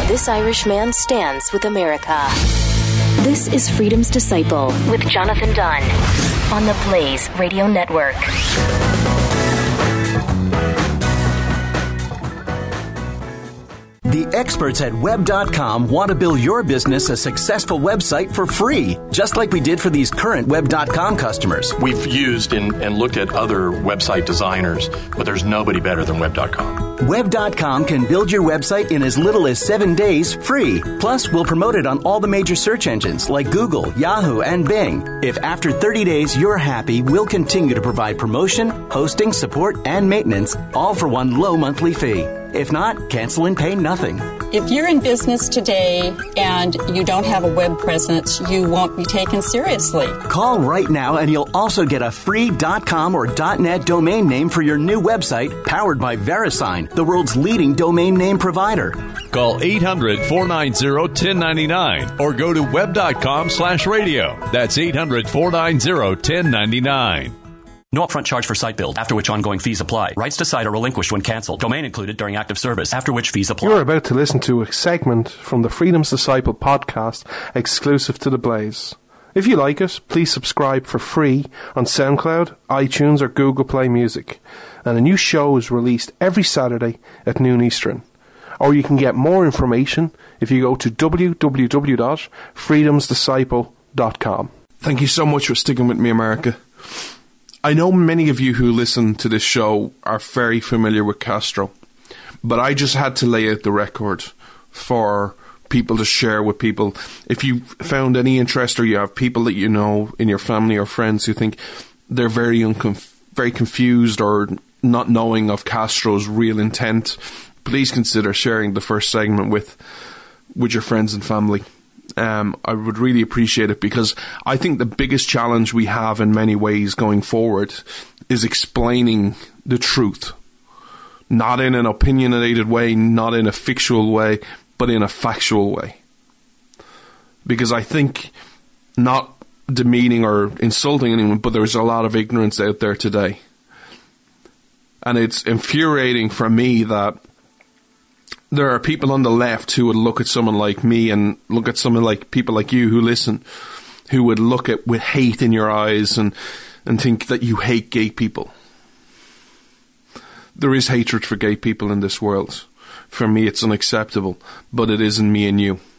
this Irish man stands with America. This is Freedom's Disciple with Jonathan Dunn on the Blaze Radio Network. The experts at Web.com want to build your business a successful website for free, just like we did for these current Web.com customers. We've used and looked at other website designers, but there's nobody better than Web.com. Web.com can build your website in as little as 7 days free. Plus, we'll promote it on all the major search engines like Google, Yahoo, and Bing. If after 30 days you're happy, we'll continue to provide promotion, hosting, support, and maintenance, all for one low monthly fee. If not, cancel and pay nothing. If you're in business today and you don't have a web presence, you won't be taken seriously. Call right now and you'll also get a free .com or .net domain name for your new website powered by VeriSign, the world's leading domain name provider. Call 800-490-1099 or go to web.com/radio. That's 800-490-1099. No upfront charge for site build, after which ongoing fees apply. Rights to site are relinquished when canceled. Domain included during active service, after which fees apply. You're about to listen to a segment from the Freedom's Disciple podcast exclusive to The Blaze. If you like it, please subscribe for free on SoundCloud, iTunes or Google Play Music. And a new show is released every Saturday at noon Eastern. Or you can get more information if you go to www.freedomsdisciple.com. Thank you so much for sticking with me, America. I know many of you who listen to this show are very familiar with Castro, but I just had to lay out the record for people to share with people. If you found any interest or you have people that you know in your family or friends who think they're very confused or not knowing of Castro's real intent, please consider sharing the first segment with your friends and family. I would really appreciate it, because I think the biggest challenge we have in many ways going forward is explaining the truth. Not in an opinionated way, not in a fictional way, but in a factual way. Because I think, not demeaning or insulting anyone, but there's a lot of ignorance out there today. And it's infuriating for me that there are people on the left who would look at someone like me and look at someone like people like you who listen, who would look at with hate in your eyes and think that you hate gay people. There is hatred for gay people in this world. For me, it's unacceptable, but it isn't me and you.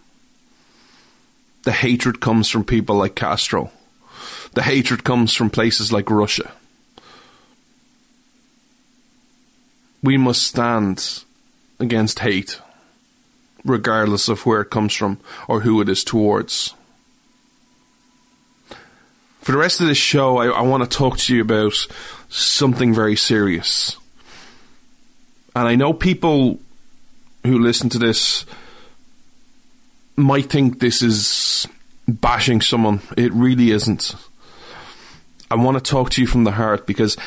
The hatred comes from people like Castro. The hatred comes from places like Russia. We must stand against hate, regardless of where it comes from or who it is towards. For the rest of this show, I want to talk to you about something very serious. And I know people who listen to this might think this is bashing someone. It really isn't. I want to talk to you from the heart, because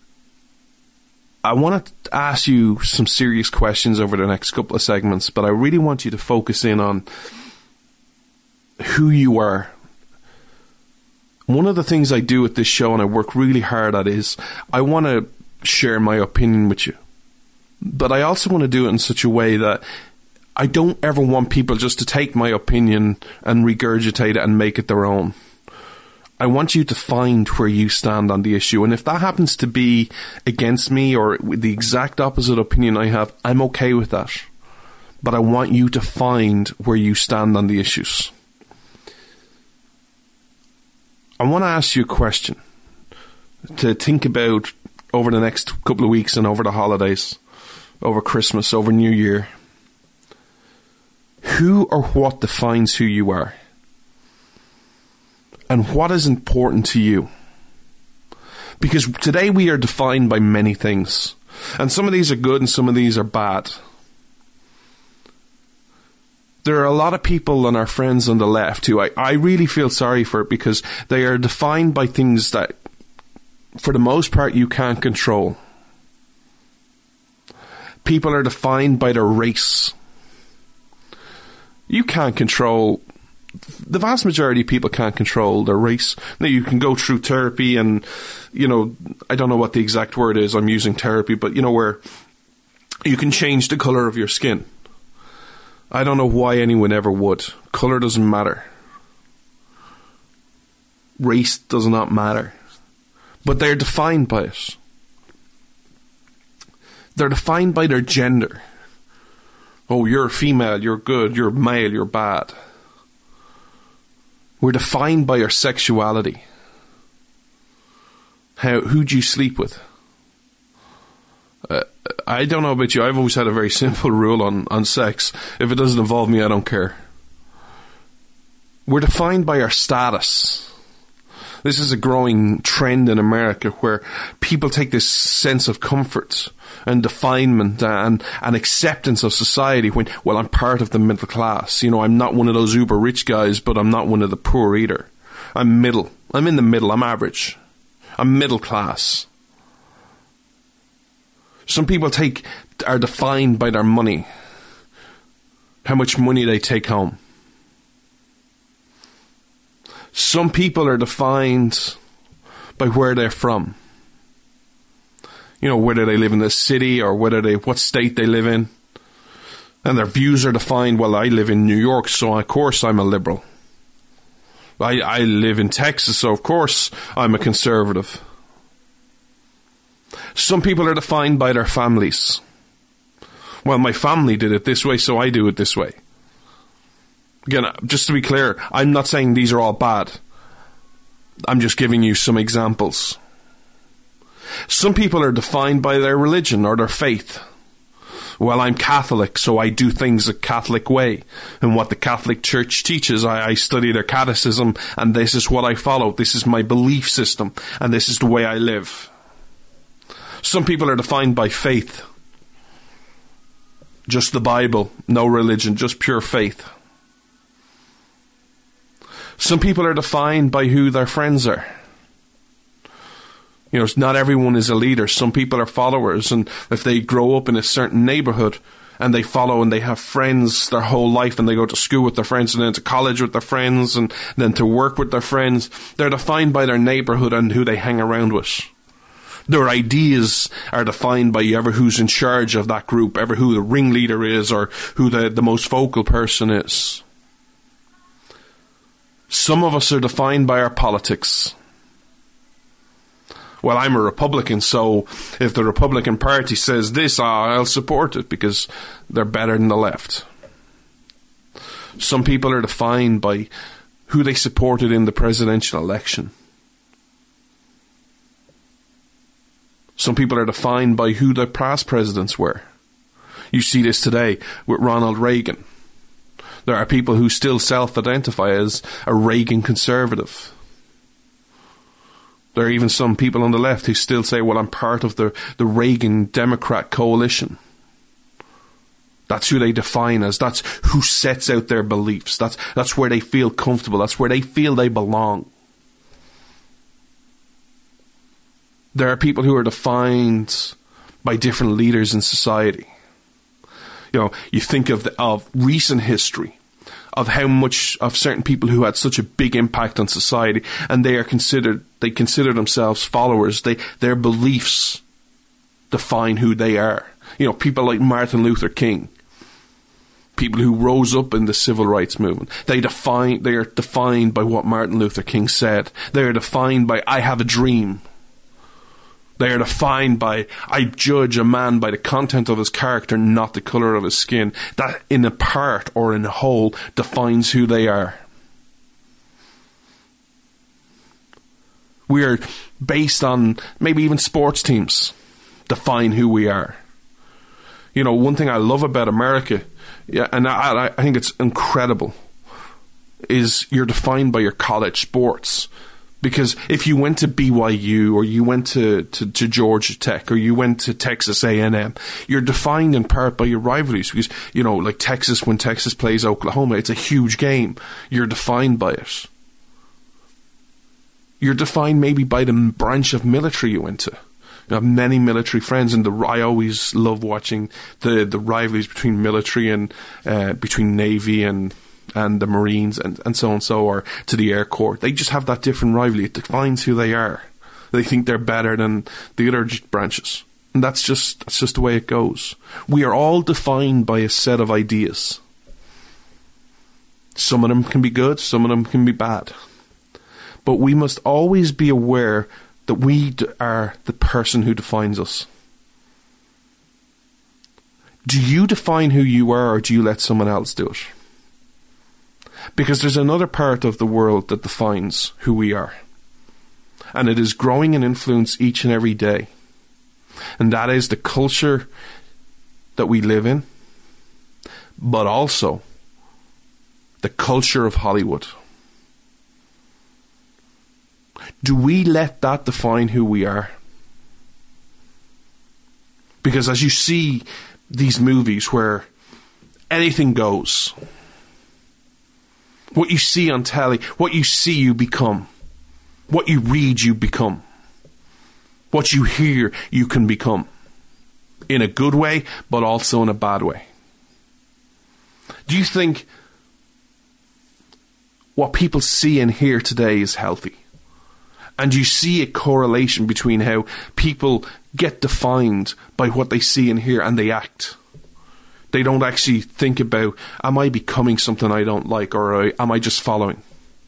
I want to ask you some serious questions over the next couple of segments, but I really want you to focus in on who you are. One of the things I do at this show, and I work really hard at, is I want to share my opinion with you. But I also want to do it in such a way that I don't ever want people just to take my opinion and regurgitate it and make it their own. I want you to find where you stand on the issue. And if that happens to be against me or with the exact opposite opinion I have, I'm okay with that. But I want you to find where you stand on the issues. I want to ask you a question to think about over the next couple of weeks and over the holidays, over Christmas, over New Year. Who or what defines who you are? And what is important to you? Because today we are defined by many things. And some of these are good and some of these are bad. There are a lot of people and our friends on the left who I really feel sorry for, because they are defined by things that, for the most part, you can't control. People are defined by their race. You can't control. The vast majority of people can't control their race. Now, you can go through therapy and, I don't know what the exact word is, I'm using therapy, but where you can change the colour of your skin. I don't know why anyone ever would. Colour doesn't matter. Race does not matter. But they're defined by it. They're defined by their gender. Oh, you're female, you're good, you're male, you're bad. We're defined by our sexuality. Who do you sleep with? I don't know about you, I've always had a very simple rule on sex. If it doesn't involve me, I don't care. We're defined by our status. This is a growing trend in America where people take this sense of comfort and definement and acceptance of society when, well, I'm part of the middle class. You know, I'm not one of those uber rich guys, but I'm not one of the poor either. I'm middle. I'm in the middle. I'm average. I'm middle class. Some people are defined by their money. How much money they take home. Some people are defined by where they're from. You know, whether they live in the city or what state they live in. And their views are defined, well, I live in New York, so of course I'm a liberal. I live in Texas, so of course I'm a conservative. Some people are defined by their families. Well, my family did it this way, so I do it this way. Again, just to be clear, I'm not saying these are all bad. I'm just giving you some examples. Some people are defined by their religion or their faith. Well, I'm Catholic, so I do things a Catholic way. And what the Catholic Church teaches, I study their catechism, and this is what I follow. This is my belief system, and this is the way I live. Some people are defined by faith. Just the Bible, no religion, just pure faith. Some people are defined by who their friends are. You know, not everyone is a leader. Some people are followers, and if they grow up in a certain neighborhood and they follow and they have friends their whole life and they go to school with their friends and then to college with their friends and then to work with their friends, they're defined by their neighborhood and who they hang around with. Their ideas are defined by ever who's in charge of that group, ever who the ringleader is or who the most vocal person is. Some of us are defined by our politics. Well, I'm a Republican, so if the Republican Party says this, I'll support it because they're better than the left. Some people are defined by who they supported in the presidential election. Some people are defined by who the past presidents were. You see this today with Ronald Reagan. There are people who still self-identify as a Reagan conservative. There are even some people on the left who still say, well, I'm part of the Reagan Democrat coalition. That's who they define as. That's who sets out their beliefs. That's where they feel comfortable. That's where they feel they belong. There are people who are defined by different leaders in society. You know, you think of recent history, of how much of certain people who had such a big impact on society, and they consider themselves followers. Their beliefs define who they are. You know, people like Martin Luther King, people who rose up in the civil rights movement. They are defined by what Martin Luther King said. They are defined by, I have a dream. They are defined by, I judge a man by the content of his character, not the colour of his skin. That in a part or in a whole defines who they are. We are based on maybe even sports teams define who we are. You know, one thing I love about America, and I think it's incredible, is you're defined by your college sports. Because if you went to BYU or you went to Georgia Tech or you went to Texas A&M, you're defined in part by your rivalries. Because, you know, like Texas, when Texas plays Oklahoma, it's a huge game. You're defined by it. You're defined maybe by the branch of military you went to. You have many military friends, and I always love watching the rivalries between military and between Navy and the Marines and so and so, or to the Air Corps. They just have that different rivalry. It defines who they are. They think they're better than the other branches. And that's just the way it goes. We are all defined by a set of ideas. Some of them can be good, some of them can be bad. But we must always be aware that we are the person who defines us. Do you define who you are, or do you let someone else do it? Because there's another part of the world that defines who we are. And it is growing in influence each and every day. And that is the culture that we live in, but also the culture of Hollywood. Do we let that define who we are? Because as you see these movies where anything goes, what you see on telly, what you see you become, what you read you become, what you hear you can become, in a good way but also in a bad way. Do you think what people see and hear today is healthy? And you see a correlation between how people get defined by what they see and hear, and they act. They don't actually think about, am I becoming something I don't like, or am I just following?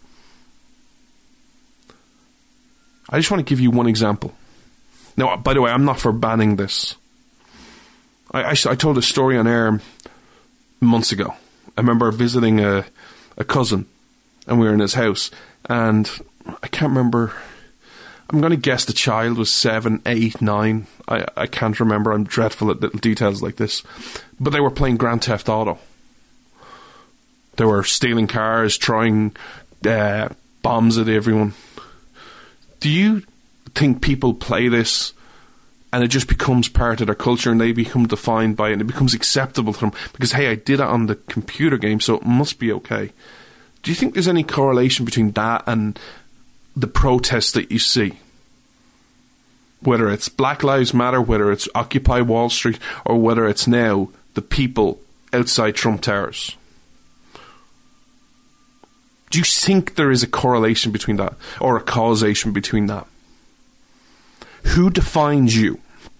I just want to give you one example. Now, by the way, I'm not for banning this. I told a story on air months ago. I remember visiting a cousin, and we were in his house, and I can't remember. I'm going to guess the child was 7, 8, 9. I can't remember. I'm dreadful at little details like this. But they were playing Grand Theft Auto. They were stealing cars, throwing bombs at everyone. Do you think people play this and it just becomes part of their culture and they become defined by it and it becomes acceptable to them because, hey, I did it on the computer game, so it must be okay? Do you think there's any correlation between that and the protests that you see? Whether it's Black Lives Matter, whether it's Occupy Wall Street, or whether it's now the people outside Trump Towers. Do you think there is a correlation between that, or a causation between that? Who defines you?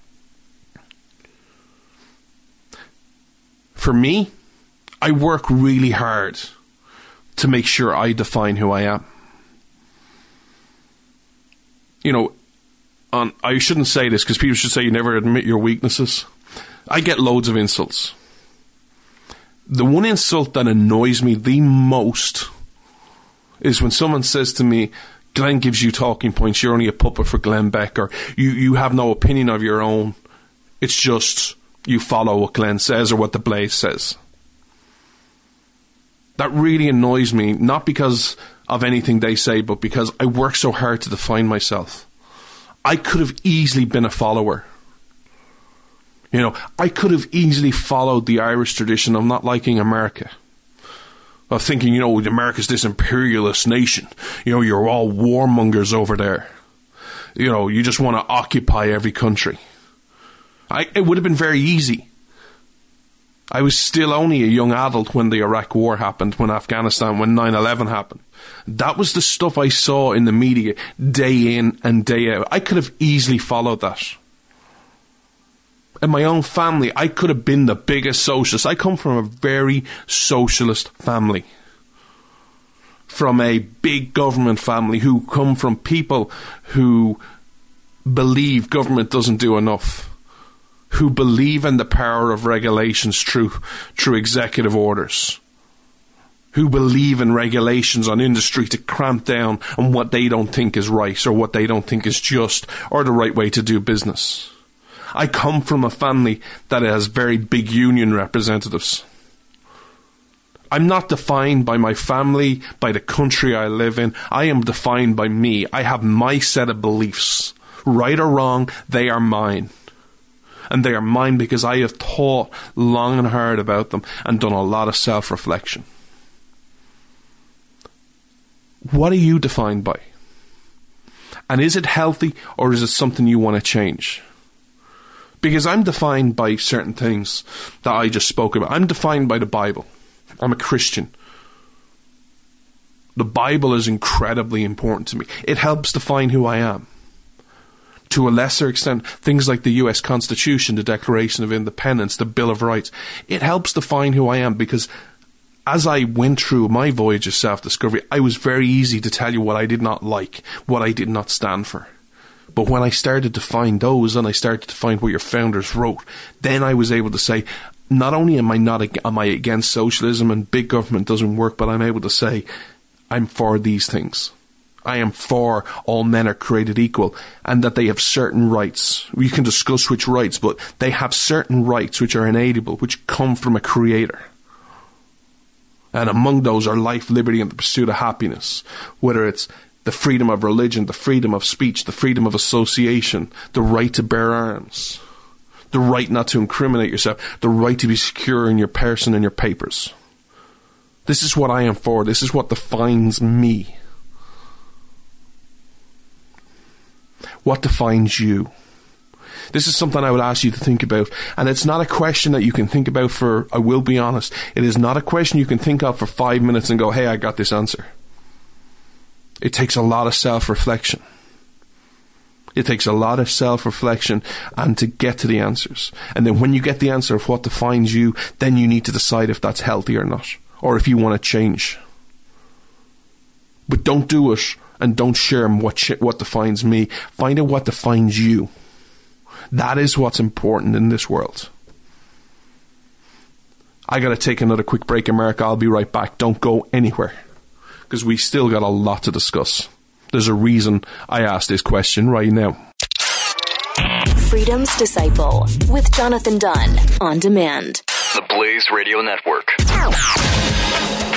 For me, I work really hard to make sure I define who I am. You know, I shouldn't say this because people should say you never admit your weaknesses. I get loads of insults. The one insult that annoys me the most is when someone says to me, Glenn gives you talking points, you're only a puppet for Glenn Beck, or you have no opinion of your own. It's just you follow what Glenn says or what the Blaze says. That really annoys me, not because of anything they say, but because I work so hard to define myself. I could have easily been a follower. You know, I could have easily followed the Irish tradition of not liking America. Of thinking, you know, America's this imperialist nation. You know, you're all warmongers over there. You know, you just want to occupy every country. It would have been very easy. I was still only a young adult when the Iraq War happened, when 9/11 happened. That was the stuff I saw in the media day in and day out. I could have easily followed that. In my own family, I could have been the biggest socialist. I come from a very socialist family. From a big government family who come from people who believe government doesn't do enough. Who believe in the power of regulations through executive orders. Who believe in regulations on industry to cramp down on what they don't think is right or what they don't think is just or the right way to do business. I come from a family that has very big union representatives. I'm not defined by my family, by the country I live in. I am defined by me. I have my set of beliefs. Right or wrong, they are mine. And they are mine because I have thought long and hard about them and done a lot of self-reflection. What are you defined by? And is it healthy or is it something you want to change? Because I'm defined by certain things that I just spoke about. I'm defined by the Bible. I'm a Christian. The Bible is incredibly important to me. It helps define who I am. To a lesser extent, things like the US Constitution, the Declaration of Independence, the Bill of Rights, it helps define who I am because as I went through my voyage of self-discovery, I was very easy to tell you what I did not like, what I did not stand for. But when I started to find those, and I started to find what your founders wrote, then I was able to say, not only am I against socialism and big government doesn't work, but I'm able to say, I'm for these things. I am for all men are created equal, and that they have certain rights. We can discuss which rights, but they have certain rights which are inalienable, which come from a creator. And among those are life, liberty, and the pursuit of happiness. Whether it's the freedom of religion, the freedom of speech, the freedom of association, the right to bear arms, the right not to incriminate yourself, the right to be secure in your person and your papers. This is what I am for. This is what defines me. What defines you? This is something I would ask you to think about. And it's not a question that you can think about for, I will be honest, it is not a question you can think of for 5 minutes and go, hey, I got this answer. It takes a lot of self-reflection. It takes a lot of self-reflection and to get to the answers. And then when you get the answer of what defines you, then you need to decide if that's healthy or not, or if you want to change. But don't do it and don't share what defines me. Find out what defines you. That is what's important in this world. I got to take another quick break, America. I'll be right back. Don't go anywhere, because we still got a lot to discuss. There's a reason I asked this question right now. Freedom's Disciple with Jonathan Dunn on demand. The Blaze Radio Network.